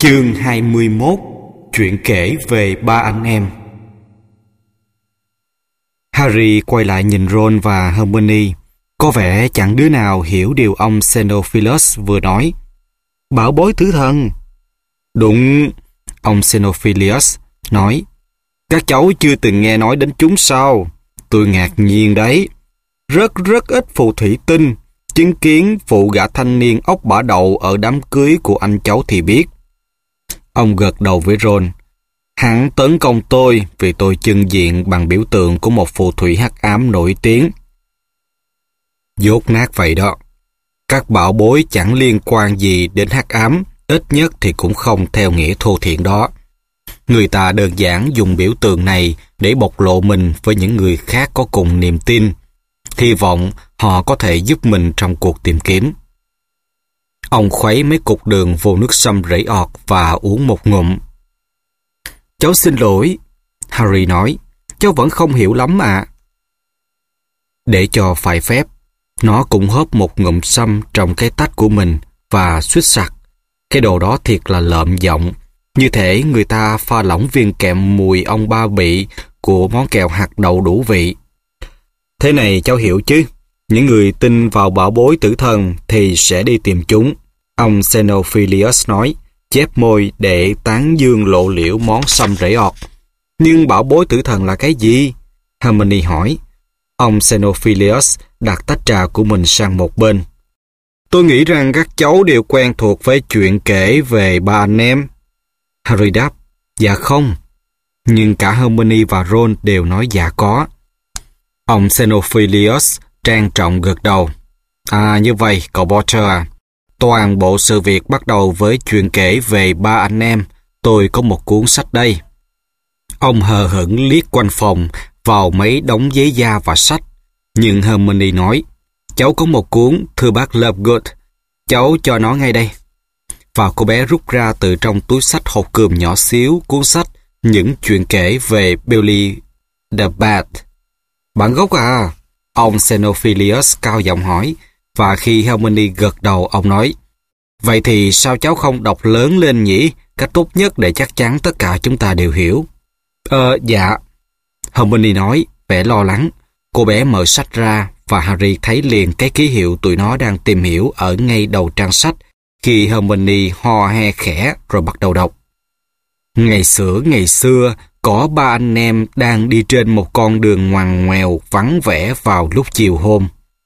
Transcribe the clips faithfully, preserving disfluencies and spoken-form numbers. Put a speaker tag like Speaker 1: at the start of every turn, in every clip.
Speaker 1: Chương hai mươi mốt. Chuyện kể về ba anh em. Harry quay lại nhìn Ron và Hermione. Có vẻ chẳng đứa nào hiểu điều ông Xenophilus vừa nói. Bảo bối tử thần. Đúng, ông Xenophilius nói. Các cháu chưa từng nghe nói đến chúng sao? Tôi ngạc nhiên đấy. Rất rất ít phù thủy tinh chứng kiến phụ gã thanh niên ốc bả đậu ở đám cưới của anh cháu thì biết. Ông gật đầu với Ron. Hắn tấn công tôi vì tôi chưng diện bằng biểu tượng của một phù thủy hắc ám nổi tiếng. Dốt nát vậy đó. Các bảo bối chẳng liên quan gì đến hắc ám, ít nhất thì cũng không theo nghĩa thô thiển đó. Người ta đơn giản dùng biểu tượng này để bộc lộ mình với những người khác có cùng niềm tin. Hy vọng họ có thể giúp mình trong cuộc tìm kiếm. Ông khuấy mấy cục đường vô nước sâm rẫy ọt và uống một ngụm. Cháu xin lỗi, Harry nói. Cháu vẫn không hiểu lắm ạ. Để cho phải phép, nó cũng hớp một ngụm sâm trong cái tách của mình và suýt sặc. Cái đồ đó thiệt là lợm giọng. Như thể người ta pha lỏng viên kẹm mùi ong ba bị của món kẹo hạt đậu đủ vị. Thế này cháu hiểu chứ? Những người tin vào bảo bối tử thần thì sẽ đi tìm chúng. Ông Xenophilius nói, chép môi để tán dương lộ liễu món sâm rẫy ọt. Nhưng bảo bối tử thần là cái gì? Hermione hỏi. Ông Xenophilius đặt tách trà của mình sang một bên. Tôi nghĩ rằng các cháu đều quen thuộc với chuyện kể về ba anh em. Harry đáp, dạ không. Nhưng cả Hermione và Ron đều nói dạ có. Ông Xenophilius trang trọng gật đầu. À như vậy, cậu Potter à. Toàn bộ sự việc bắt đầu với chuyện kể về ba anh em. Tôi có một cuốn sách đây. Ông hờ hững liếc quanh phòng vào mấy đống giấy da và sách. Nhưng Hermione nói, cháu có một cuốn, thưa bác Lovegood. Cháu cho nó ngay đây. Và cô bé rút ra từ trong túi sách hộp cườm nhỏ xíu cuốn sách Những chuyện kể về Billy the Bat. Bản gốc à? Ông Xenophilius cao giọng hỏi. Và khi Hermione gật đầu, ông nói, vậy thì sao cháu không đọc lớn lên nhỉ? Cách tốt nhất để chắc chắn tất cả chúng ta đều hiểu. Ờ, dạ. Hermione nói, vẻ lo lắng. Cô bé mở sách ra và Harry thấy liền cái ký hiệu tụi nó đang tìm hiểu ở ngay đầu trang sách khi Hermione ho he khẽ rồi bắt đầu đọc. Ngày xưa ngày xưa, có ba anh em đang đi trên một con đường ngoằn ngoèo vắng vẻ vào lúc chiều hôm.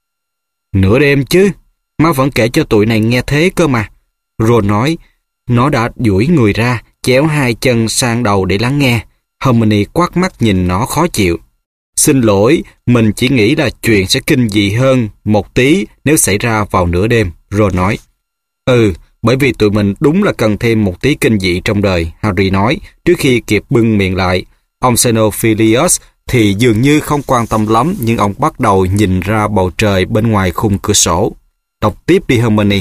Speaker 1: Nửa đêm chứ, má vẫn kể cho tụi này nghe thế cơ mà. Ron nói, nó đã duỗi người ra, chéo hai chân sang đầu để lắng nghe. Hermione quát mắt nhìn nó khó chịu. Xin lỗi, mình chỉ nghĩ là chuyện sẽ kinh dị hơn một tí nếu xảy ra vào nửa đêm, Ron nói. Ừ, bởi vì tụi mình đúng là cần thêm một tí kinh dị trong đời, Harry nói, trước khi kịp bưng miệng lại. Ông Xenophilius thì dường như không quan tâm lắm, nhưng ông bắt đầu nhìn ra bầu trời bên ngoài khung cửa sổ. Đọc tiếp đi Hermione.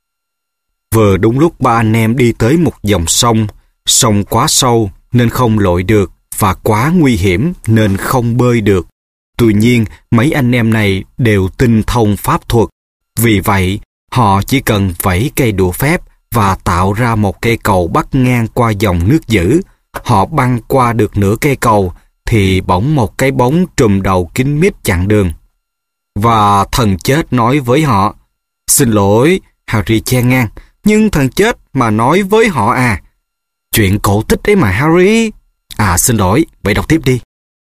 Speaker 1: Vừa đúng lúc ba anh em đi tới một dòng sông, sông quá sâu nên không lội được và quá nguy hiểm nên không bơi được. Tuy nhiên, mấy anh em này đều tinh thông pháp thuật. Vì vậy, họ chỉ cần vẫy cây đũa phép và tạo ra một cây cầu bắc ngang qua dòng nước dữ. Họ băng qua được nửa cây cầu thì bỗng một cái bóng trùm đầu kín mít chặn đường. Và thần chết nói với họ. Xin lỗi, Harry chen ngang, nhưng thần chết mà nói với họ à? Chuyện cổ tích ấy mà Harry. À xin lỗi, vậy đọc tiếp đi.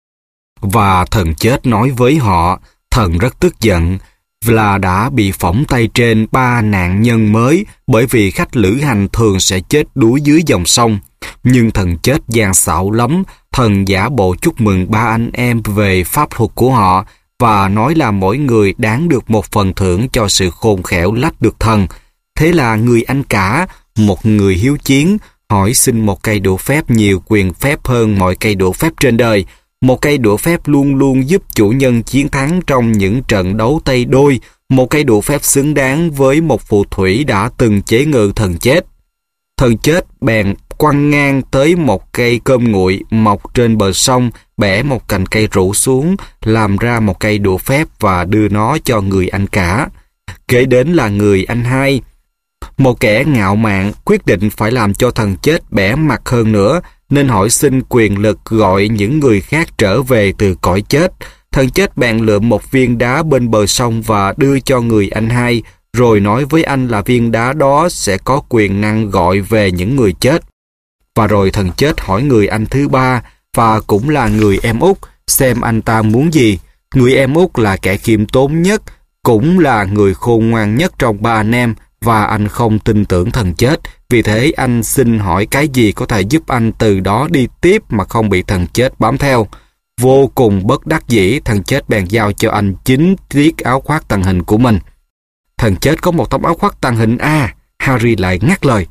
Speaker 1: Và thần chết nói với họ, thần rất tức giận là đã bị phỏng tay trên ba nạn nhân mới bởi vì khách lữ hành thường sẽ chết đuối dưới dòng sông. Nhưng thần chết gian xảo lắm, thần giả bộ chúc mừng ba anh em về pháp thuật của họ và nói là mỗi người đáng được một phần thưởng cho sự khôn khéo lách được thần. Thế là người anh cả, một người hiếu chiến, hỏi xin một cây đũa phép nhiều quyền phép hơn mọi cây đũa phép trên đời. Một cây đũa phép luôn luôn giúp chủ nhân chiến thắng trong những trận đấu tay đôi. Một cây đũa phép xứng đáng với một phù thủy đã từng chế ngự thần chết. Thần chết bèn quăng ngang tới một cây cơm nguội mọc trên bờ sông, bẻ một cành cây rủ xuống, làm ra một cây đũa phép và đưa nó cho người anh cả. Kế đến là người anh hai. Một kẻ ngạo mạn quyết định phải làm cho thần chết bẻ mặt hơn nữa, nên hỏi xin quyền lực gọi những người khác trở về từ cõi chết. Thần chết bèn lượm một viên đá bên bờ sông và đưa cho người anh hai, rồi nói với anh là viên đá đó sẽ có quyền năng gọi về những người chết. Và rồi thần chết hỏi người anh thứ ba, và cũng là người em út, xem anh ta muốn gì. Người em út là kẻ khiêm tốn nhất, cũng là người khôn ngoan nhất trong ba anh em, và anh không tin tưởng thần chết. Vì thế anh xin hỏi cái gì có thể giúp anh từ đó đi tiếp mà không bị thần chết bám theo. Vô cùng bất đắc dĩ, thần chết bèn giao cho anh chín chiếc áo khoác tàng hình của mình. Thần chết có một tấm áo khoác tàng hình à? Harry lại ngắt lời.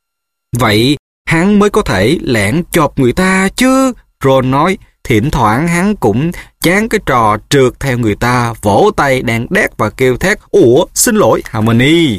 Speaker 1: Vậy hắn mới có thể lẻn chộp người ta chứ? Ron nói. Thỉnh thoảng hắn cũng chán cái trò trượt theo người ta, vỗ tay đàn đét và kêu thét ủa xin lỗi Hermione.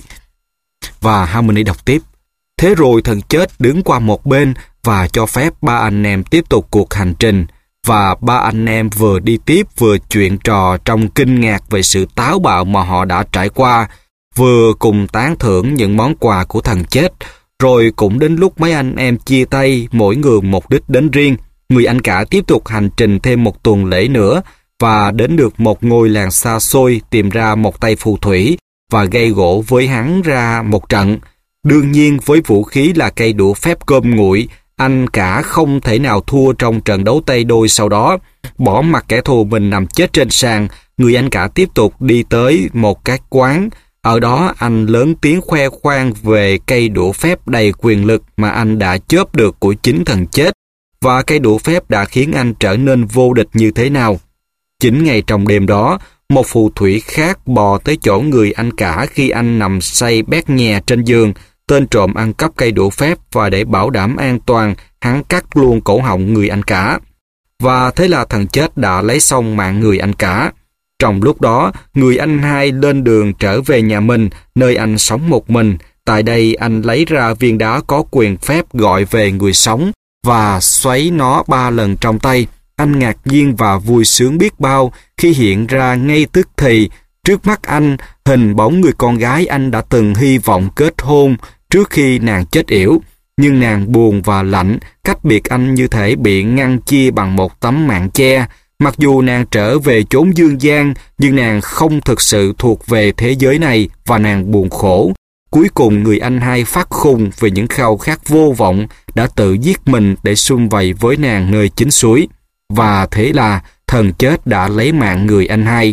Speaker 1: Và Hermione đọc tiếp. Thế rồi thần chết đứng qua một bên và cho phép ba anh em tiếp tục cuộc hành trình. Và ba anh em vừa đi tiếp vừa chuyện trò trong kinh ngạc về sự táo bạo mà họ đã trải qua, vừa cùng tán thưởng những món quà của thần chết. Rồi cũng đến lúc mấy anh em chia tay, mỗi người một đích đến riêng. Người anh cả tiếp tục hành trình thêm một tuần lễ nữa và đến được một ngôi làng xa xôi, tìm ra một tay phù thủy và gây gỗ với hắn ra một trận. Đương nhiên với vũ khí là cây đũa phép cơm nguội, anh cả không thể nào thua trong trận đấu tay đôi sau đó. Bỏ mặc kẻ thù mình nằm chết trên sàn, người anh cả tiếp tục đi tới một cái quán. Ở đó anh lớn tiếng khoe khoang về cây đũa phép đầy quyền lực mà anh đã chớp được của chính thần chết, và cây đũa phép đã khiến anh trở nên vô địch như thế nào. Chính ngày trong đêm đó, một phù thủy khác bò tới chỗ người anh cả khi anh nằm say bét nhè trên giường. Tên trộm ăn cắp cây đũa phép và để bảo đảm an toàn, hắn cắt luôn cổ họng người anh cả. Và thế là thần chết đã lấy xong mạng người anh cả. Trong lúc đó, người anh hai lên đường trở về nhà mình, nơi anh sống một mình. Tại đây anh lấy ra viên đá có quyền phép gọi về người sống và xoáy nó ba lần trong tay. Anh ngạc nhiên và vui sướng biết bao khi hiện ra ngay tức thì trước mắt anh hình bóng người con gái anh đã từng hy vọng kết hôn trước khi nàng chết yểu. Nhưng nàng buồn và lạnh, cách biệt anh như thể bị ngăn chia bằng một tấm màn che. Mặc dù nàng trở về chốn dương gian, nhưng nàng không thực sự thuộc về thế giới này và nàng buồn khổ. Cuối cùng người anh hai phát khùng vì những khao khát vô vọng đã tự giết mình để sum vầy với nàng nơi chính suối. Và thế là thần chết đã lấy mạng người anh hai.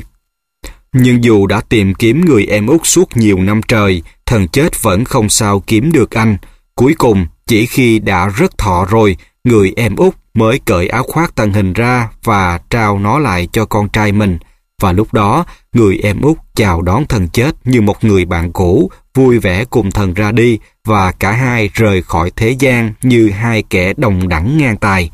Speaker 1: Nhưng dù đã tìm kiếm người em út suốt nhiều năm trời, thần chết vẫn không sao kiếm được anh. Cuối cùng, chỉ khi đã rất thọ rồi, người em út mới cởi áo khoác tàng hình ra và trao nó lại cho con trai mình. Và lúc đó, người em út chào đón thần chết như một người bạn cũ, vui vẻ cùng thần ra đi, và cả hai rời khỏi thế gian như hai kẻ đồng đẳng ngang tài.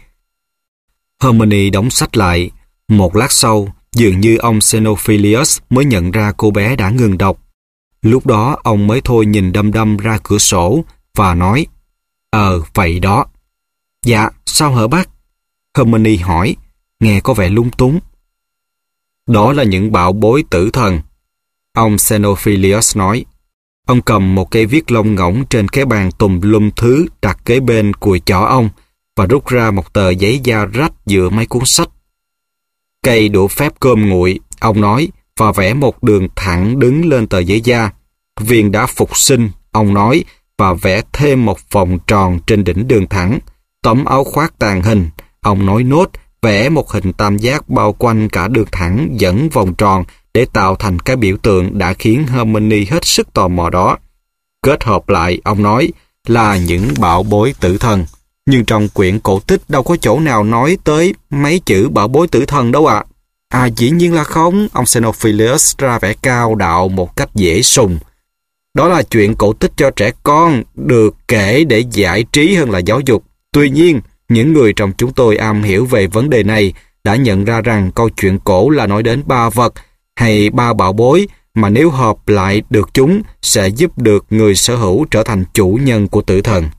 Speaker 1: Hermione đóng sách lại. Một lát sau, dường như ông Xenophilius mới nhận ra cô bé đã ngừng đọc. Lúc đó ông mới thôi nhìn đăm đăm ra cửa sổ và nói, Ờ, vậy đó. Dạ, sao hả bác? Hermione hỏi, nghe có vẻ lung túng. Đó là những bảo bối tử thần. Ông Xenophilius nói. Ông cầm một cây viết lông ngỗng trên cái bàn tùm lum thứ đặt kế bên cùi chỏ ông và rút ra một tờ giấy da rách giữa mấy cuốn sách. Cây đũa phép cơm nguội, ông nói, và vẽ một đường thẳng đứng lên tờ giấy da. Viên đá phục sinh, ông nói, và vẽ thêm một vòng tròn trên đỉnh đường thẳng. Tấm áo khoác tàng hình, ông nói nốt, vẽ một hình tam giác bao quanh cả đường thẳng dẫn vòng tròn để tạo thành cái biểu tượng đã khiến Hermione hết sức tò mò đó. Kết hợp lại, ông nói, là những bảo bối tử thần. Nhưng trong quyển cổ tích đâu có chỗ nào nói tới mấy chữ bảo bối tử thần đâu ạ. À. à dĩ nhiên là không, ông Xenophilius ra vẻ cao đạo một cách dễ sùng. Đó là chuyện cổ tích cho trẻ con, được kể để giải trí hơn là giáo dục. Tuy nhiên, những người trong chúng tôi am hiểu về vấn đề này đã nhận ra rằng câu chuyện cổ là nói đến ba vật hay ba bảo bối mà nếu hợp lại được chúng sẽ giúp được người sở hữu trở thành chủ nhân của tử thần.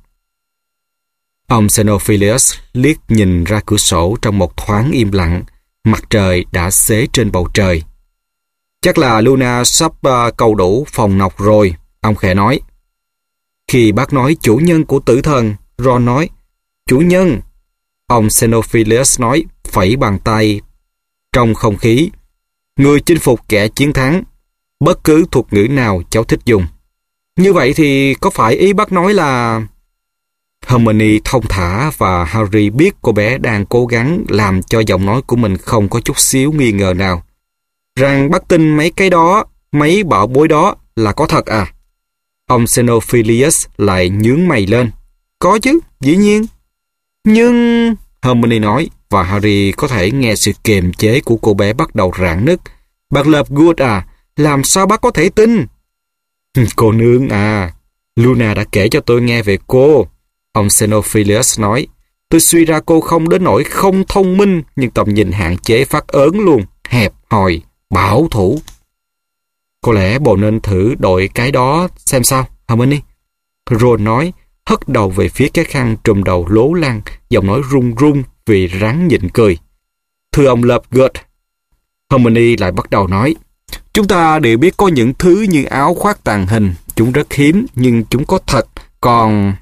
Speaker 1: Ông Xenophilius liếc nhìn ra cửa sổ trong một thoáng im lặng. Mặt trời đã xế trên bầu trời. Chắc là Luna sắp uh, câu đủ phòng nọc rồi, ông khẽ nói. Khi bác nói chủ nhân của tử thần, Ron nói, chủ nhân. Ông Xenophilius nói, phẩy bàn tay trong không khí, người chinh phục kẻ chiến thắng. Bất cứ thuật ngữ nào cháu thích dùng. Như vậy thì có phải ý bác nói là... Hermione thông thả và Harry biết cô bé đang cố gắng làm cho giọng nói của mình không có chút xíu nghi ngờ nào. Rằng bác tin mấy cái đó, mấy bảo bối đó là có thật à? Ông Xenophilius lại nhướng mày lên. Có chứ, dĩ nhiên. Nhưng... Hermione nói, và Harry có thể nghe sự kiềm chế của cô bé bắt đầu rạn nứt. Bác Lovegood à, làm sao bác có thể tin? Cô nương à, Luna đã kể cho tôi nghe về cô. Ông Xenophilius nói, tôi suy ra cô không đến nỗi không thông minh, nhưng tầm nhìn hạn chế phát ớn luôn, hẹp hòi, bảo thủ. Có lẽ bộ nên thử đội cái đó xem sao, Hermione. Ron nói, hất đầu về phía cái khăn trùm đầu lố lăng, giọng nói run run vì ráng nhịn cười. Thưa ông Lovegood, Hermione lại bắt đầu nói, chúng ta đều biết có những thứ như áo khoác tàng hình, chúng rất hiếm nhưng chúng có thật, còn...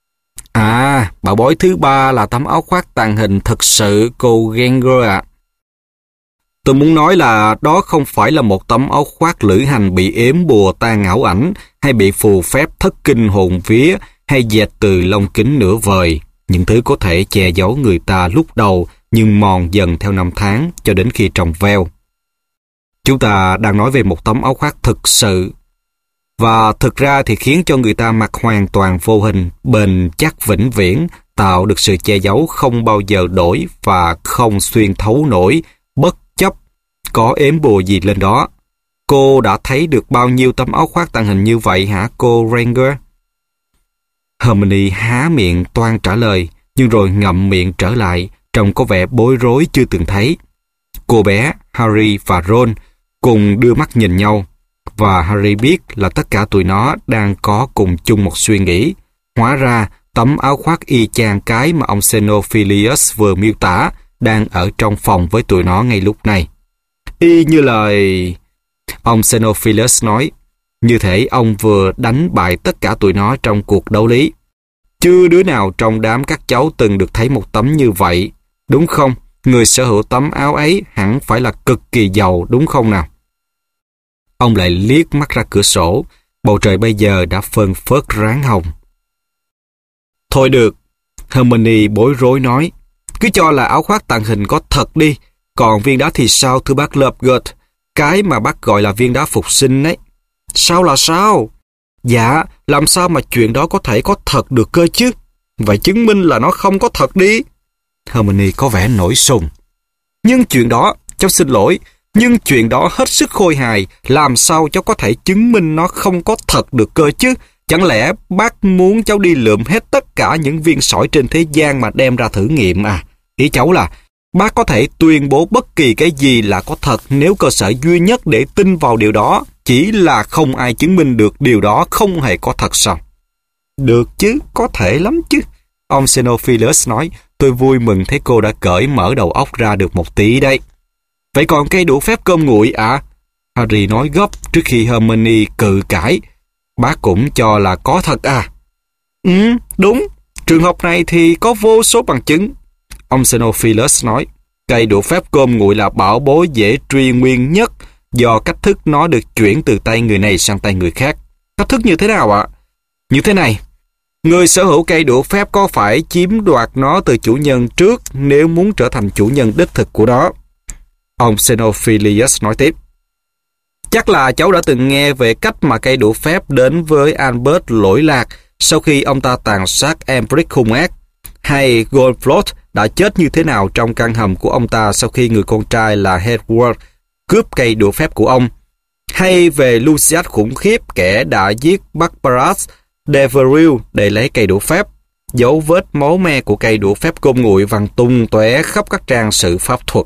Speaker 1: À, bảo bối thứ ba là tấm áo khoác tàng hình thực sự, cô Granger ạ. À. Tôi muốn nói là đó không phải là một tấm áo khoác lữ hành bị ếm bùa tan ảo ảnh, hay bị phù phép thất kinh hồn vía, hay dệt từ lông kính nửa vời. Những thứ có thể che giấu người ta lúc đầu, nhưng mòn dần theo năm tháng, cho đến khi trồng veo. Chúng ta đang nói về một tấm áo khoác thực sự, và thực ra thì khiến cho người ta mặc hoàn toàn vô hình, bền chắc vĩnh viễn, tạo được sự che giấu không bao giờ đổi và không xuyên thấu nổi, bất chấp có ếm bùa gì lên đó. Cô đã thấy được bao nhiêu tấm áo khoác tàng hình như vậy hả cô Granger? Hermione há miệng toan trả lời, nhưng rồi ngậm miệng trở lại, trông có vẻ bối rối chưa từng thấy. Cô bé, Harry và Ron cùng đưa mắt nhìn nhau, và Harry biết là tất cả tụi nó đang có cùng chung một suy nghĩ. Hóa ra, tấm áo khoác y chang cái mà ông Xenophilius vừa miêu tả đang ở trong phòng với tụi nó ngay lúc này. Y như lời... Ông Xenophilius nói, như thể ông vừa đánh bại tất cả tụi nó trong cuộc đấu lý. Chưa đứa nào trong đám các cháu từng được thấy một tấm như vậy, đúng không? Người sở hữu tấm áo ấy hẳn phải là cực kỳ giàu, đúng không nào? Ông lại liếc mắt ra cửa sổ, bầu trời bây giờ đã phơn phớt ráng hồng. Thôi được, Hermione bối rối nói, cứ cho là áo khoác tàng hình có thật đi, còn viên đá thì sao thưa bác Lovegood? Cái mà bác gọi là viên đá phục sinh ấy. Sao là sao? Dạ, làm sao mà chuyện đó có thể có thật được cơ chứ? Vậy chứng minh là nó không có thật đi. Hermione có vẻ nổi sùng. Nhưng chuyện đó, cháu xin lỗi, nhưng chuyện đó hết sức khôi hài, làm sao cháu có thể chứng minh nó không có thật được cơ chứ? Chẳng lẽ bác muốn cháu đi lượm hết tất cả những viên sỏi trên thế gian mà đem ra thử nghiệm à? Ý cháu là bác có thể tuyên bố bất kỳ cái gì là có thật nếu cơ sở duy nhất để tin vào điều đó chỉ là không ai chứng minh được điều đó không hề có thật sao? Được chứ, có thể lắm chứ. Ông Xenophilius nói, tôi vui mừng thấy cô đã cởi mở đầu óc ra được một tí đây. Vậy còn cây đũa phép cơm nguội à? Harry nói gấp trước khi Hermione cự cãi. Bác cũng cho là có thật à? Ừ, đúng. Trường hợp này thì có vô số bằng chứng. Ông Xenophilius nói, cây đũa phép cơm nguội là bảo bối dễ truy nguyên nhất do cách thức nó được chuyển từ tay người này sang tay người khác. Cách thức như thế nào ạ? Như thế này, người sở hữu cây đũa phép có phải chiếm đoạt nó từ chủ nhân trước nếu muốn trở thành chủ nhân đích thực của nó. Ông Xenophilius nói tiếp, chắc là cháu đã từng nghe về cách mà cây đũa phép đến với Albert lỗi lạc sau khi ông ta tàn sát Empress hung ác, hay Goldflot đã chết như thế nào trong căn hầm của ông ta sau khi người con trai là Hedward cướp cây đũa phép của ông, hay về Lucius khủng khiếp kẻ đã giết Barbaras Deveril để lấy cây đũa phép. Dấu vết máu me của cây đũa phép cơm nguội văng tung tóe khắp các trang sử pháp thuật.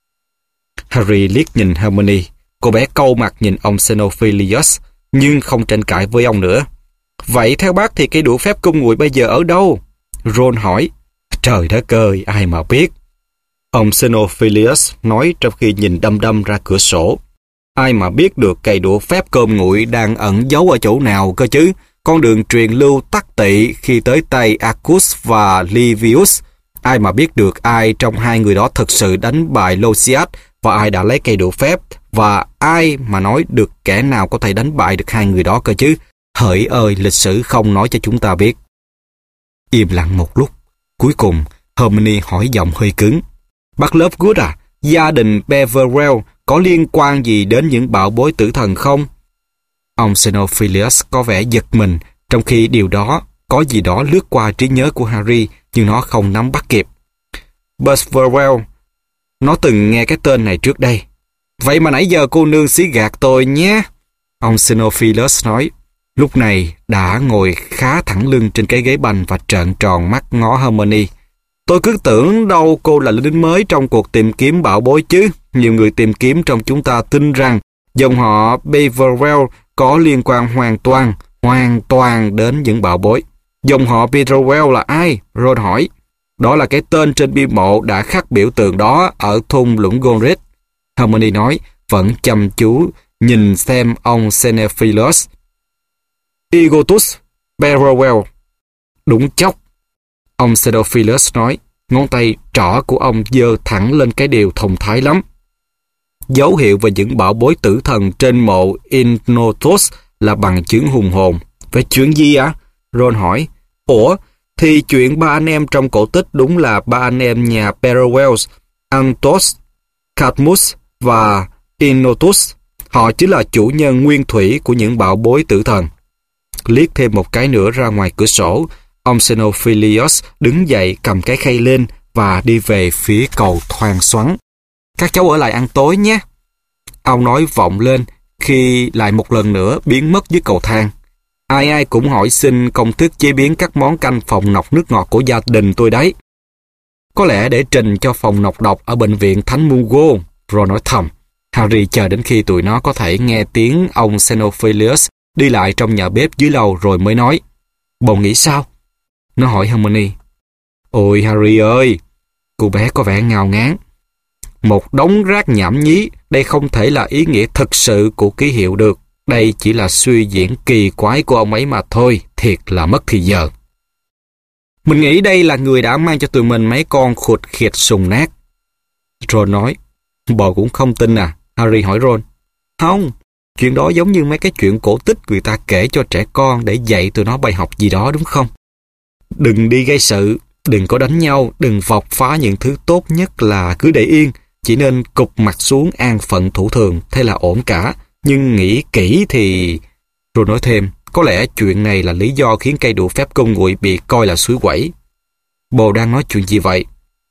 Speaker 1: Harry liếc nhìn Hermione, cô bé câu mặt nhìn ông Xenophilius nhưng không tranh cãi với ông nữa. Vậy theo bác thì cây đũa phép cơm nguội bây giờ ở đâu? Ron hỏi. Trời đất ơi, ai mà biết. Ông Xenophilius nói trong khi nhìn đăm đăm ra cửa sổ. Ai mà biết được cây đũa phép cơm nguội đang ẩn giấu ở chỗ nào cơ chứ? con đường truyền lưu tắc tị khi tới tay Arcus và Livius. Ai mà biết được ai trong hai người đó thực sự đánh bại Lucius và ai đã lấy cây đũa phép, và ai mà nói được kẻ nào có thể đánh bại được hai người đó cơ chứ? Hỡi ơi, lịch sử không nói cho chúng ta biết. Im lặng một lúc. Cuối cùng, Hermione hỏi giọng hơi cứng. Bác Lovegood à, gia đình Peverell có liên quan gì đến những bảo bối tử thần không? Ông Xenophilius có vẻ giật mình, trong khi điều đó có gì đó lướt qua trí nhớ của Harry, nhưng nó không nắm bắt kịp. Peverell, nó từng nghe cái tên này trước đây. Vậy mà nãy giờ cô nương xí gạt tôi nhé. Ông Xenophilius nói. Lúc này đã ngồi khá thẳng lưng trên cái ghế bành và trợn tròn mắt ngó Hermione. Tôi cứ tưởng đâu cô là lính mới trong cuộc tìm kiếm bảo bối chứ. Nhiều người tìm kiếm trong chúng ta tin rằng dòng họ Peverell có liên quan hoàn toàn, hoàn toàn đến những bảo bối. Dòng họ Peverell là ai? Ron hỏi. Đó là cái tên trên bia mộ đã khắc biểu tượng đó ở thung lũng Godric. Hermione nói, vẫn chăm chú nhìn xem ông Xenophilius. Igotus Peverell. Đúng chóc. Ông Xenophilius nói, ngón tay trỏ của ông giơ thẳng lên cái điều thông thái lắm. Dấu hiệu về những bảo bối tử thần trên mộ Ignotus là bằng chứng hùng hồn. Về chuyện gì ạ? À? Ron hỏi. Ủa, thì chuyện ba anh em trong cổ tích đúng là ba anh em nhà Peverell, Antos, Cadmus và Ignotus. Họ chính là chủ nhân nguyên thủy của những bảo bối tử thần. Liếc thêm một cái nữa ra ngoài cửa sổ, ông Xenophilius đứng dậy cầm cái khay lên và đi về phía cầu thoang xoắn. Các cháu ở lại ăn tối nhé. Ông nói vọng lên khi lại một lần nữa biến mất dưới cầu thang. Ai ai cũng hỏi xin công thức chế biến các món canh phòng nọc nước ngọt của gia đình tôi đấy. Có lẽ để trình cho phòng nọc độc ở bệnh viện Thánh Mungo, rồi nói thầm. Harry chờ đến khi tụi nó có thể nghe tiếng ông Xenophilius đi lại trong nhà bếp dưới lầu rồi mới nói. Bồ nghĩ sao? Nó hỏi Hermione. Ôi Harry ơi! Cô bé có vẻ ngao ngán. Một đống rác nhảm nhí, đây không thể là ý nghĩa thực sự của ký hiệu được. Đây chỉ là suy diễn kỳ quái của ông ấy mà thôi, thiệt là mất thì giờ. Mình nghĩ đây là người đã mang cho tụi mình mấy con khụt khịt sùng nát. Ron nói. Bồ cũng không tin à? Harry hỏi Ron. Không, chuyện đó giống như mấy cái chuyện cổ tích người ta kể cho trẻ con để dạy tụi nó bài học gì đó đúng không? Đừng đi gây sự, đừng có đánh nhau, đừng vọc phá những thứ tốt nhất là cứ để yên, chỉ nên cụp mặt xuống an phận thủ thường, thế là ổn cả. Nhưng nghĩ kỹ thì... Rồi nói thêm, có lẽ chuyện này là lý do khiến cây đũa phép công nguội bị coi là suối quẩy. Bồ đang nói chuyện gì vậy?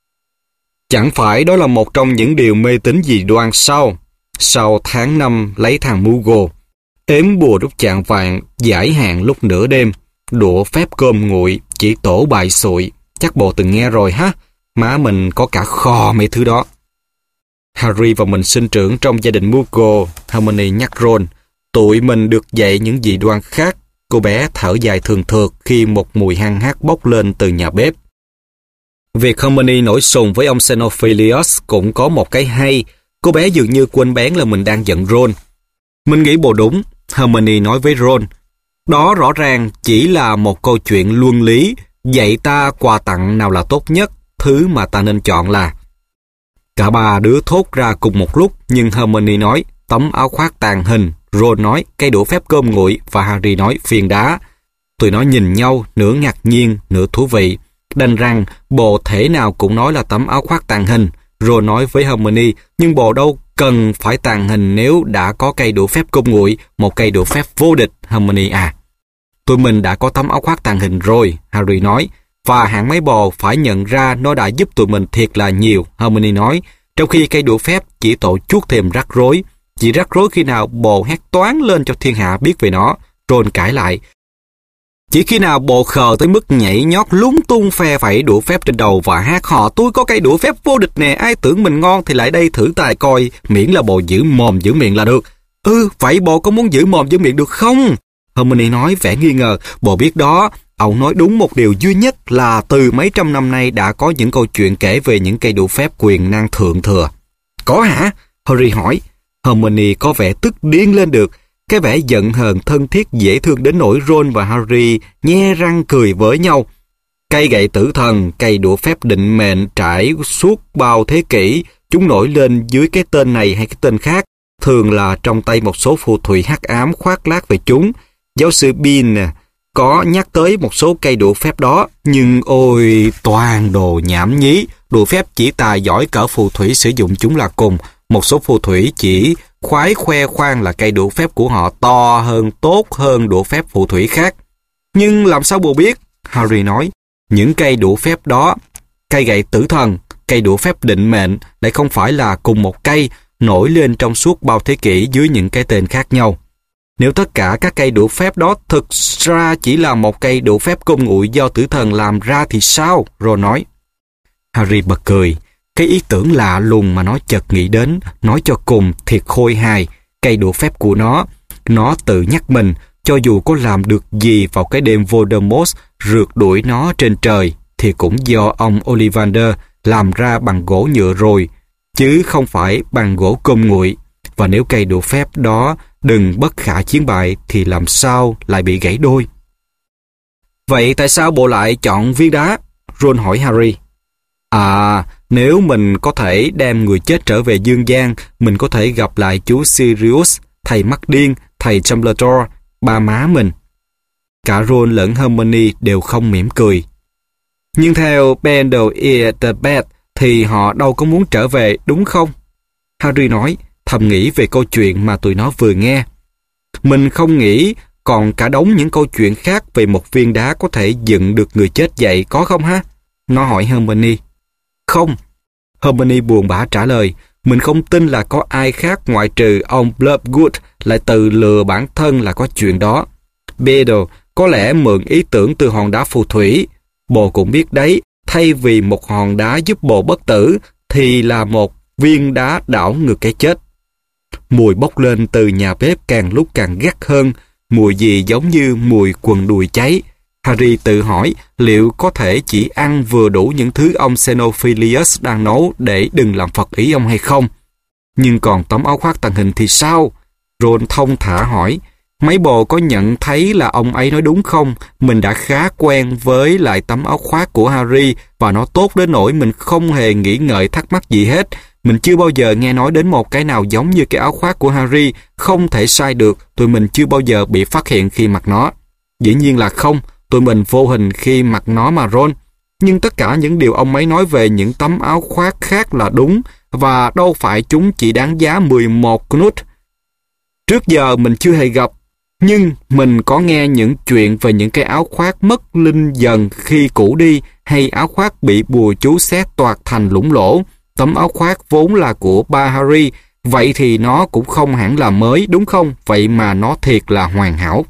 Speaker 1: Chẳng phải đó là một trong những điều mê tín dị đoan sao? Sau tháng năm lấy thằng Mugo, ếm bùa đúc chạng vàng, giải hạn lúc nửa đêm, đũa phép cơm nguội, chỉ tổ bài sụi. Chắc bồ từng nghe rồi ha? Má mình có cả kho mấy thứ đó. Harry và mình sinh trưởng trong gia đình Mugo, Hermione nhắc Ron. Tụi mình được dạy những dị đoan khác. Cô bé thở dài thường thượt khi một mùi hăng hắc bốc lên từ nhà bếp. Việc Hermione nổi sùng với ông Xenophilius cũng có một cái hay. Cô bé dường như quên bén là mình đang giận Ron. Mình nghĩ bồ đúng, Hermione nói với Ron. Đó rõ ràng chỉ là một câu chuyện luân lý, dạy ta quà tặng nào là tốt nhất, thứ mà ta nên chọn là... Cả ba đứa thốt ra cùng một lúc, nhưng Hermione nói tấm áo khoác tàng hình, Ron nói cây đũa phép cơm nguội và Harry nói phiền đá. Tụi nó nhìn nhau, nửa ngạc nhiên, nửa thú vị. Đành rằng bồ thể nào cũng nói là tấm áo khoác tàng hình. Ron nói với Hermione, nhưng bồ đâu cần phải tàng hình nếu đã có cây đũa phép cơm nguội, một cây đũa phép vô địch, Hermione à. Tụi mình đã có tấm áo khoác tàng hình rồi, Harry nói. Và hạng mấy bồ phải nhận ra nó đã giúp tụi mình thiệt là nhiều, Hermione nói. Trong khi cây đũa phép chỉ tổ chuốt thêm rắc rối. Chỉ rắc rối khi nào bồ hét toáng lên cho thiên hạ biết về nó. Ron cãi lại. Chỉ khi nào bồ khờ tới mức nhảy nhót lúng tung phe phẩy đũa phép trên đầu và hát hò tôi có cây đũa phép vô địch nè, ai tưởng mình ngon thì lại đây thử tài coi, miễn là bồ giữ mồm giữ miệng là được. Ừ, vậy bồ có muốn giữ mồm giữ miệng được không? Hermione nói vẻ nghi ngờ. Bồ biết đó, ông nói đúng một điều duy nhất là từ mấy trăm năm nay đã có những câu chuyện kể về những cây đũa phép quyền năng thượng thừa. Có hả? Harry hỏi. Hermione có vẻ tức điên lên được. Cái vẻ giận hờn thân thiết dễ thương đến nỗi Ron và Harry nhe răng cười với nhau. Cây gậy tử thần, cây đũa phép định mệnh trải suốt bao thế kỷ, chúng nổi lên dưới cái tên này hay cái tên khác, thường là trong tay một số phù thủy hắc ám khoác lác về chúng. Giáo sư Bean có nhắc tới một số cây đũa phép đó, nhưng ôi, toàn đồ nhảm nhí. Đũa phép chỉ tài giỏi cỡ phù thủy sử dụng chúng là cùng. Một số phù thủy chỉ khoái khoe khoang là cây đũa phép của họ to hơn, tốt hơn đũa phép phù thủy khác. Nhưng làm sao bồ biết? Harry nói, những cây đũa phép đó, cây gậy tử thần, cây đũa phép định mệnh lại không phải là cùng một cây, nổi lên trong suốt bao thế kỷ dưới những cái tên khác nhau. Nếu tất cả các cây đũa phép đó thực ra chỉ là một cây đũa phép công nguội do tử thần làm ra thì sao? Ron nói. Harry bật cười. Cái ý tưởng lạ lùng mà nó chợt nghĩ đến, nói cho cùng thiệt khôi hài. Cây đũa phép của nó, nó tự nhắc mình, cho dù có làm được gì vào cái đêm Voldemort rượt đuổi nó trên trời, thì cũng do ông Ollivander làm ra bằng gỗ nhựa rồi, chứ không phải bằng gỗ công nguội. Và nếu cây đũa phép đó đừng bất khả chiến bại thì làm sao lại bị gãy đôi? Vậy tại sao bộ lại chọn viên đá? Ron hỏi Harry. À, nếu mình có thể đem người chết trở về dương gian, mình có thể gặp lại chú Sirius, thầy mắt điên, thầy Dumbledore, ba má mình. Cả Ron lẫn Hermione đều không mỉm cười. Nhưng theo Bendel-Eaterbed thì họ đâu có muốn trở về, đúng không? Harry nói, thầm nghĩ về câu chuyện mà tụi nó vừa nghe. Mình không nghĩ còn cả đống những câu chuyện khác về một viên đá có thể dựng được người chết dậy, có không ha? Nó hỏi Hermione. Không. Hermione buồn bã trả lời, mình không tin là có ai khác ngoại trừ ông Blobgood lại tự lừa bản thân là có chuyện đó. Beedle có lẽ mượn ý tưởng từ hòn đá phù thủy. Bồ cũng biết đấy, thay vì một hòn đá giúp bồ bất tử, thì là một viên đá đảo ngược cái chết. Mùi bốc lên từ nhà bếp càng lúc càng gắt hơn, mùi gì giống như mùi quần đùi cháy. Harry tự hỏi liệu có thể chỉ ăn vừa đủ những thứ ông Xenophilius đang nấu để đừng làm phật ý ông hay không. Nhưng còn tấm áo khoác tàng hình thì sao? Ron thông thả hỏi, mấy bồ có nhận thấy là ông ấy nói đúng không? Mình đã khá quen với lại tấm áo khoác của Harry và nó tốt đến nỗi mình không hề nghĩ ngợi thắc mắc gì hết. Mình chưa bao giờ nghe nói đến một cái nào giống như cái áo khoác của Harry, không thể sai được, tụi mình chưa bao giờ bị phát hiện khi mặc nó. Dĩ nhiên là không, tụi mình vô hình khi mặc nó mà Ron. Nhưng tất cả những điều ông ấy nói về những tấm áo khoác khác là đúng, và đâu phải chúng chỉ đáng giá mười một knut. Trước giờ mình chưa hề gặp, nhưng mình có nghe những chuyện về những cái áo khoác mất linh dần khi cũ đi, hay áo khoác bị bùa chú xé toạc thành lủng lỗ. Tấm áo khoác vốn là của ba Harry, vậy thì nó cũng không hẳn là mới, đúng không? Vậy mà nó thiệt là hoàn hảo.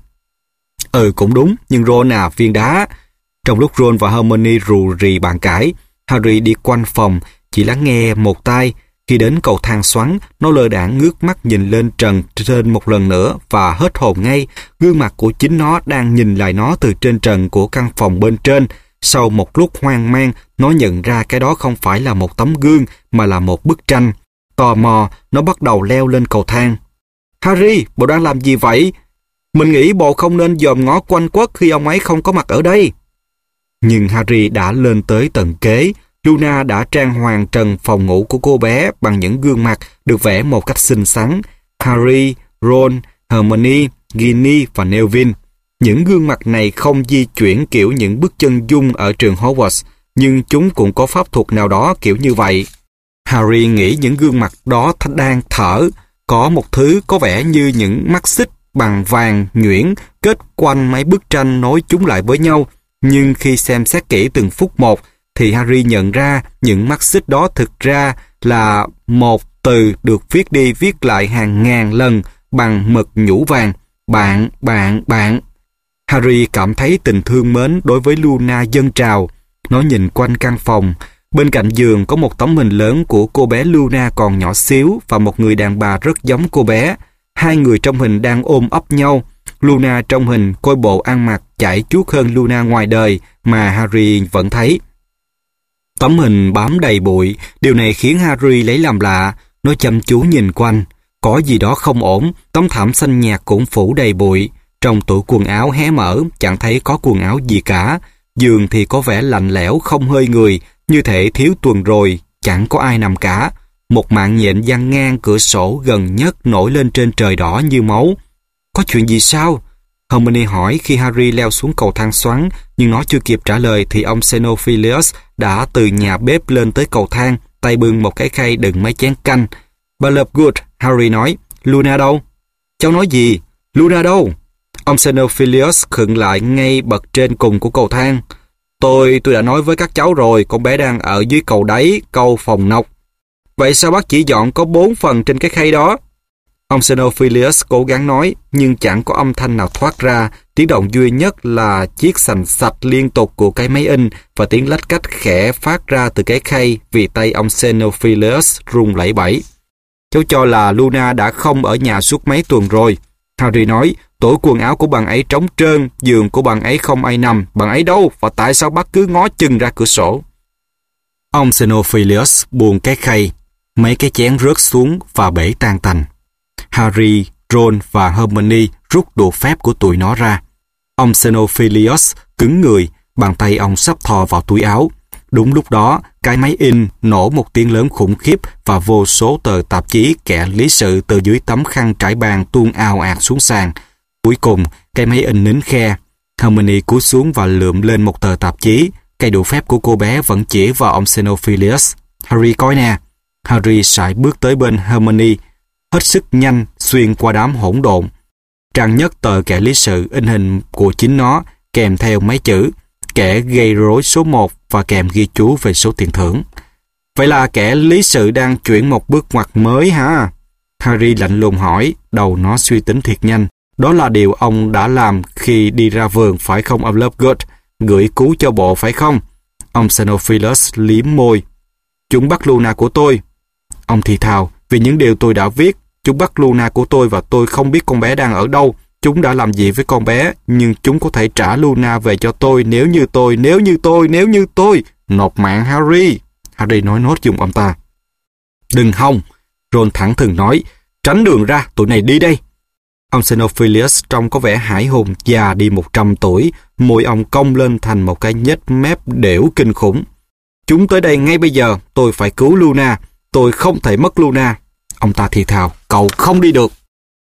Speaker 1: Ừ, cũng đúng, nhưng Ron à, viên đá. Trong lúc Ron và Hermione rù rì bàn cãi, Harry đi quanh phòng, chỉ lắng nghe một tai. Khi đến cầu thang xoắn, nó lơ đãng ngước mắt nhìn lên trần trên một lần nữa và hết hồn ngay. Gương mặt của chính nó đang nhìn lại nó từ trên trần của căn phòng bên trên. Sau một lúc hoang mang, nó nhận ra cái đó không phải là một tấm gương mà là một bức tranh. Tò mò, nó bắt đầu leo lên cầu thang. Harry, bộ đang làm gì vậy? Mình nghĩ bộ không nên dòm ngó quanh quất khi ông ấy không có mặt ở đây. Nhưng Harry đã lên tới tầng kế. Luna đã trang hoàng trần phòng ngủ của cô bé bằng những gương mặt được vẽ một cách xinh xắn. Harry, Ron, Hermione, Ginny và Neville. Những gương mặt này không di chuyển kiểu những bước chân dung ở trường Hogwarts, nhưng chúng cũng có pháp thuật nào đó kiểu như vậy. Harry nghĩ những gương mặt đó đang thở, có một thứ có vẻ như những mắt xích bằng vàng nhuyễn kết quanh mấy bức tranh nối chúng lại với nhau. Nhưng khi xem xét kỹ từng phút một, thì Harry nhận ra những mắt xích đó thực ra là một từ được viết đi viết lại hàng ngàn lần bằng mực nhũ vàng. Bạn, bạn, bạn. Harry cảm thấy tình thương mến đối với Luna dâng trào. Nó nhìn quanh căn phòng. Bên cạnh giường có một tấm hình lớn của cô bé Luna còn nhỏ xíu và một người đàn bà rất giống cô bé. Hai người trong hình đang ôm ấp nhau. Luna trong hình coi bộ ăn mặc chải chuốt hơn Luna ngoài đời mà Harry vẫn thấy. Tấm hình bám đầy bụi, điều này khiến Harry lấy làm lạ. Nó chăm chú nhìn quanh. Có gì đó không ổn, tấm thảm xanh nhạt cũng phủ đầy bụi. Trong tủ quần áo hé mở, chẳng thấy có quần áo gì cả. Giường thì có vẻ lạnh lẽo không hơi người, như thể thiếu tuần rồi, chẳng có ai nằm cả. Một mạng nhện giăng ngang cửa sổ gần nhất nổi lên trên trời đỏ như máu. Có chuyện gì sao? Hermione hỏi khi Harry leo xuống cầu thang xoắn, nhưng nó chưa kịp trả lời thì ông Xenophilius đã từ nhà bếp lên tới cầu thang, tay bưng một cái khay đựng mấy chén canh. Bà Lovegood, Harry nói, Luna đâu? Cháu nói gì? Luna đâu? Ông Xenophilius khựng lại ngay bậc trên cùng của cầu thang. Tôi, tôi đã nói với các cháu rồi, con bé đang ở dưới cầu đáy, câu phòng nọc. Vậy sao bác chỉ dọn có bốn phần trên cái khay đó? Ông Xenophilius cố gắng nói, nhưng chẳng có âm thanh nào thoát ra. Tiếng động duy nhất là chiếc sành sạch liên tục của cái máy in và tiếng lách cách khẽ phát ra từ cái khay vì tay ông Xenophilius run lẩy bẩy. Cháu cho là Luna đã không ở nhà suốt mấy tuần rồi. Harry nói, tủ quần áo của bạn ấy trống trơn, giường của bạn ấy không ai nằm, bạn ấy đâu và tại sao bác cứ ngó chừng ra cửa sổ? Ông Xenophilius buông cái khay, mấy cái chén rớt xuống và bể tan tành. Harry, Ron và Hermione rút đũa phép của tụi nó ra. Ông Xenophilius cứng người, bàn tay ông sắp thò vào túi áo. Đúng lúc đó, cái máy in nổ một tiếng lớn khủng khiếp và vô số tờ tạp chí kẻ lý sự từ dưới tấm khăn trải bàn tuôn ào ạt xuống sàn. Cuối cùng, cái máy in nín khe. Hermione cúi xuống và lượm lên một tờ tạp chí. Cây đũa phép của cô bé vẫn chỉ vào ông Xenophilius. Harry coi nè. Harry sải bước tới bên Hermione, hết sức nhanh xuyên qua đám hỗn độn. Trang nhất tờ kẻ lý sự in hình của chính nó, kèm theo mấy chữ kẻ gây rối số một và kèm ghi chú về số tiền thưởng. Vậy là kẻ lý sự đang chuyển một bước ngoặt mới hả? Harry lạnh lùng hỏi, đầu nó suy tính thiệt nhanh. Đó là điều ông đã làm khi đi ra vườn phải không ông Lovegood? Gửi cứu cho bộ phải không? Ông Xenophilius liếm môi. Chúng bắt Luna của tôi. Ông thì thào, vì những điều tôi đã viết, chúng bắt Luna của tôi và tôi không biết con bé đang ở đâu. Chúng đã làm gì với con bé, nhưng chúng có thể trả Luna về cho tôi nếu như tôi, nếu như tôi, nếu như tôi. Nộp mạng Harry. Harry nói nốt giùm ông ta. Đừng hòng. Ron thẳng thừng nói, tránh đường ra, tụi này đi đây. Ông Xenophilius trông có vẻ hải hùng, già đi một trăm tuổi, môi ông cong lên thành một cái nhếch mép đểu kinh khủng. Chúng tới đây ngay bây giờ, tôi phải cứu Luna. Tôi không thể mất Luna. Ông ta thì thào, cậu không đi được.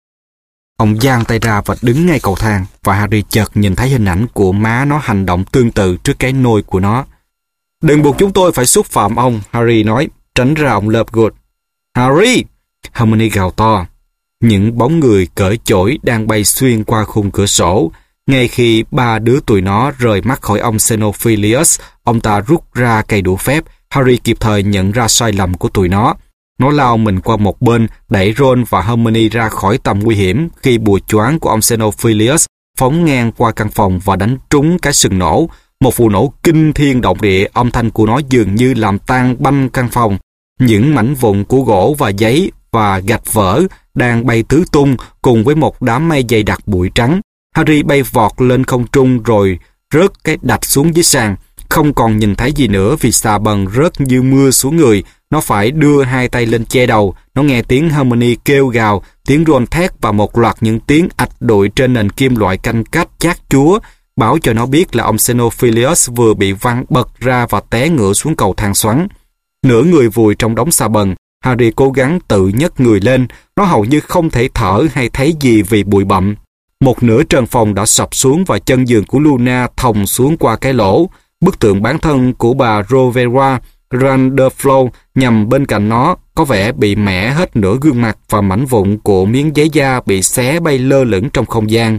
Speaker 1: Ông giang tay ra và đứng ngay cầu thang, và Harry chợt nhìn thấy hình ảnh của má nó hành động tương tự trước cái nôi của nó. Đừng buộc chúng tôi phải xúc phạm ông, Harry nói, tránh ra ông Lovegood. Harry! Hermione gào to. Những bóng người cởi chổi đang bay xuyên qua khung cửa sổ. Ngay khi ba đứa tụi nó rời mắt khỏi ông Xenophilius, ông ta rút ra cây đũa phép. Harry kịp thời nhận ra sai lầm của tụi nó. Nó lao mình qua một bên, đẩy Ron và Hermione ra khỏi tầm nguy hiểm khi bùa choáng của ông Xenophilius phóng ngang qua căn phòng và đánh trúng cái sừng nổ. Một vụ nổ kinh thiên động địa, âm thanh của nó dường như làm tan banh căn phòng. Những mảnh vụn của gỗ và giấy và gạch vỡ đang bay tứ tung cùng với một đám mây dày đặc bụi trắng. Harry bay vọt lên không trung rồi rớt cái đạch xuống dưới sàn. Không còn nhìn thấy gì nữa vì xà bần rớt như mưa xuống người. Nó phải đưa hai tay lên che đầu. Nó nghe tiếng Hermione kêu gào, tiếng Ron thét và một loạt những tiếng ạch đụi trên nền kim loại canh cách chát chúa, báo cho nó biết là ông Xenophilius vừa bị văng bật ra và té ngửa xuống cầu thang xoắn. Nửa người vùi trong đống xà bần, Harry cố gắng tự nhấc người lên. Nó hầu như không thể thở hay thấy gì vì bụi bặm. Một nửa trần phòng đã sập xuống và chân giường của Luna thòng xuống qua cái lỗ. Bức tượng bán thân của bà Rovera Randerflow nhằm bên cạnh nó có vẻ bị mẻ hết nửa gương mặt và mảnh vụn của miếng giấy da bị xé bay lơ lửng trong không gian.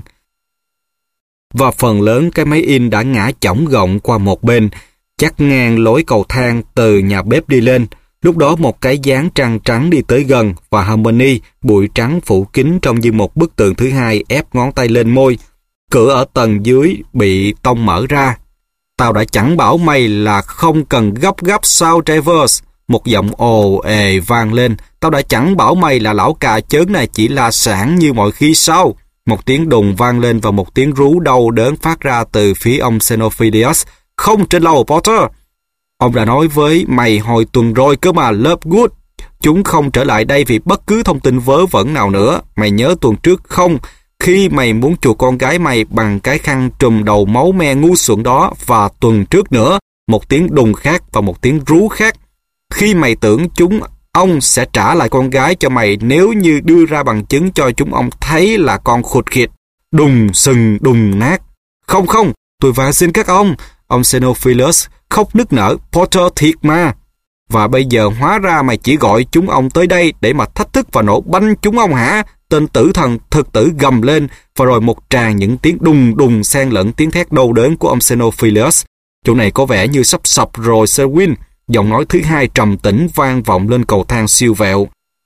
Speaker 1: Và phần lớn cái máy in đã ngã chỏng gọng qua một bên, chắc ngang lối cầu thang từ nhà bếp đi lên. Lúc đó một cái dáng trăng trắng đi tới gần và Hermione, bụi trắng phủ kín trông như một bức tượng thứ hai, ép ngón tay lên môi. Cửa ở tầng dưới bị tông mở ra. Tao đã chẳng bảo mày là không cần gấp gấp sao Travers. Một giọng ồ ề vang lên. Tao đã chẳng bảo mày là lão cà chớn này chỉ là sản như mọi khi sao. Một tiếng đùng vang lên và một tiếng rú đau đớn phát ra từ phía ông Xenophilius. Không trên lầu Potter. Ông đã nói với mày hồi tuần rồi cơ mà, Lovegood. chúng không trở lại đây vì bất cứ thông tin vớ vẩn nào nữa. Mày nhớ tuần trước không? Khi mày muốn chuộc con gái mày bằng cái khăn trùm đầu máu me ngu xuẩn đó, và tuần trước nữa, một tiếng đùng khác và một tiếng rú khác. Khi mày tưởng chúng ông sẽ trả lại con gái cho mày nếu như đưa ra bằng chứng cho chúng ông thấy là con khụt khịt, đùng sừng đùng nát. Không không, tôi van xin các ông, ông Xenophilus khóc nức nở, Potter thiệt mà. Và bây giờ hóa ra mày chỉ gọi chúng ông tới đây để mà thách thức và nổ banh chúng ông hả? Tên tử thần thực tử gầm lên, và rồi một tràng những tiếng đùng đùng xen lẫn tiếng thét đau đớn của ông Xenophilus. Chỗ này có vẻ như sắp sập rồi, Selwyn. Giọng nói thứ hai trầm tĩnh vang vọng lên cầu thang siêu vẹo.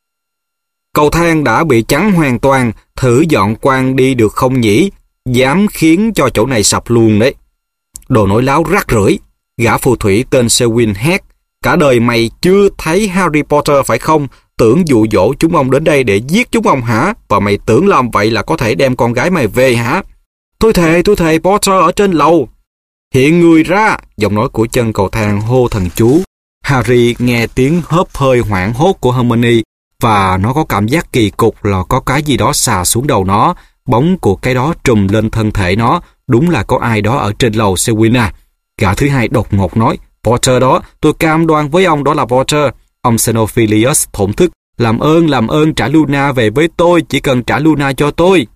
Speaker 1: Cầu thang đã bị chắn hoàn toàn, thử dọn quang đi được không nhỉ? Dám khiến cho chỗ này sập luôn đấy. Đồ nói láo rác rưởi, gã phù thủy tên Selwyn hét. Cả đời mày chưa thấy Harry Potter phải không? Tưởng dụ dỗ chúng ông đến đây để giết chúng ông hả? Và mày tưởng làm vậy là có thể đem con gái mày về hả? Tôi thề, tôi thề Potter ở trên lầu. Hiện người ra, giọng nói của chân cầu thang hô thần chú. Harry nghe tiếng hớp hơi hoảng hốt của Hermione, và nó có cảm giác kỳ cục là có cái gì đó xà xuống đầu nó. Bóng của cái đó trùm lên thân thể nó. Đúng là có ai đó ở trên lầu, Selwyn à. Gã thứ hai đột ngột nói, Potter đó, tôi cam đoan với ông đó là Potter. Ông Xenophilius thổn thức, làm ơn, làm ơn trả Luna về với tôi, chỉ cần trả Luna cho tôi.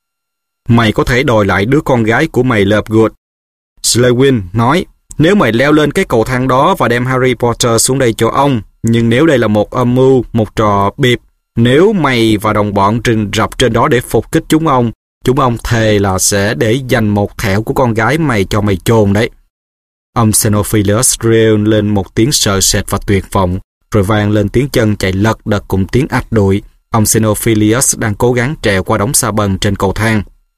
Speaker 1: Mày có thể đòi lại đứa con gái của mày, Lovegood. Selwyn nói, nếu mày leo lên cái cầu thang đó và đem Harry Potter xuống đây cho ông, nhưng nếu đây là một âm mưu, một trò bịp, nếu mày và đồng bọn rình rập trên đó để phục kích chúng ông, chúng ông thề là sẽ để dành một thẻo của con gái mày cho mày chôn đấy. Ông Xenophilius reo lên một tiếng sợ sệt và tuyệt vọng, rồi vang lên tiếng chân chạy lật đật cùng tiếng ạch đùi. Ông Xenophilius đang cố gắng trèo qua đống sa bần trên cầu thang.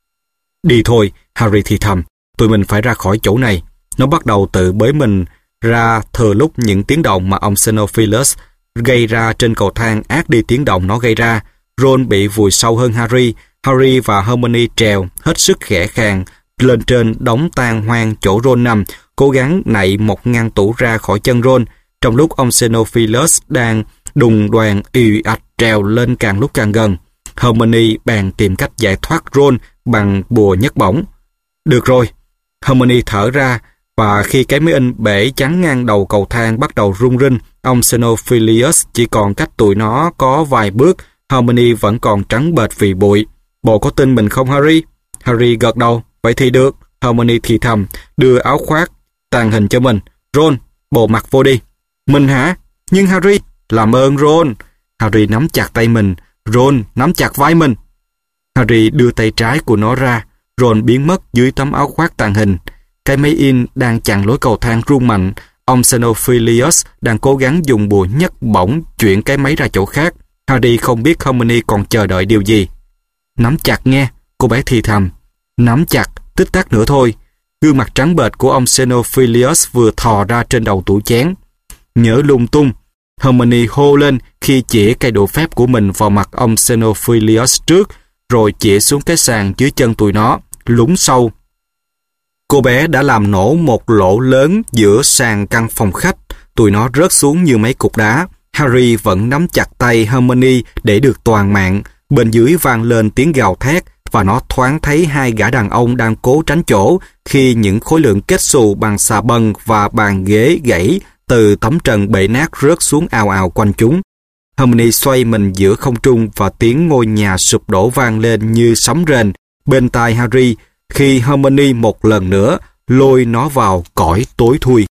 Speaker 1: Đi thôi, Harry thì thầm, tụi mình phải ra khỏi chỗ này. Nó bắt đầu tự bới mình ra thừa lúc những tiếng động mà ông Xenophilius gây ra trên cầu thang át đi tiếng động nó gây ra. Ron bị vùi sâu hơn Harry. Harry và Hermione trèo, hết sức khẽ khàng, lên trên đống tan hoang chỗ Ron nằm, cố gắng nạy một ngăn tủ ra khỏi chân Ron. Trong lúc ông Xenophilus đang đùng đoàn ì ạch trèo lên càng lúc càng gần, Hermione bèn tìm cách giải thoát Ron bằng bùa nhấc bổng. Được rồi, Hermione thở ra, và khi cái máy in bể chắn ngang đầu cầu thang bắt đầu rung rinh, ông Xenophilius chỉ còn cách tụi nó có vài bước. Hermione vẫn còn trắng bệch vì bụi. Bộ có tin mình không, Harry? Harry gật đầu. Vậy thì được. Hermione thì thầm, đưa áo khoác tàng hình cho mình. Ron, bộ mặc vô đi. Mình hả? Nhưng Harry, làm ơn Ron. Harry nắm chặt tay mình. Ron, nắm chặt vai mình. Harry đưa tay trái của nó ra. Ron biến mất dưới tấm áo khoác tàng hình. Cái máy in đang chặn lối cầu thang rung mạnh. Ông Xenophilius đang cố gắng dùng bùa nhấc bổng chuyển cái máy ra chỗ khác. Harry không biết Hermione còn chờ đợi điều gì. Nắm chặt nghe, cô bé thì thầm. Nắm chặt, tích tắc nữa thôi. Gương mặt trắng bệch của ông Xenophilius vừa thò ra trên đầu tủ chén. Nhớ lung tung, Hermione hô lên khi chĩa cây đũa phép của mình vào mặt ông Xenophilius trước, rồi chĩa xuống cái sàn dưới chân tụi nó, lún sâu. Cô bé đã làm nổ một lỗ lớn giữa sàn căn phòng khách, tụi nó rớt xuống như mấy cục đá. Harry vẫn nắm chặt tay Hermione để được toàn mạng. Bên dưới vang lên tiếng gào thét, và nó thoáng thấy hai gã đàn ông đang cố tránh chỗ khi những khối lượng kết xù bằng xà bần và bàn ghế gãy từ tấm trần bể nát rớt xuống ào ào quanh chúng. Hermione xoay mình giữa không trung và tiếng ngôi nhà sụp đổ vang lên như sấm rền bên tai Harry khi Hermione một lần nữa lôi nó vào cõi tối thui.